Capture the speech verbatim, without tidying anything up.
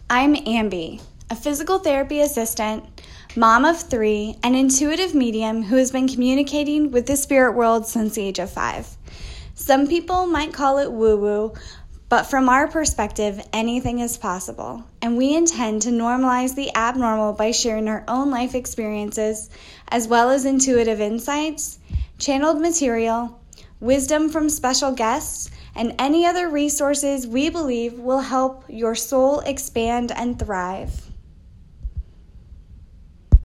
I'm Ambi, a physical therapy assistant, mom of three, and intuitive medium who has been communicating with the spirit world since the age of five. Some people might call it woo-woo, but from our perspective, anything is possible, and we intend to normalize the abnormal by sharing our own life experiences, as well as intuitive insights, channeled material, wisdom from special guests, and any other resources we believe will help your soul expand and thrive.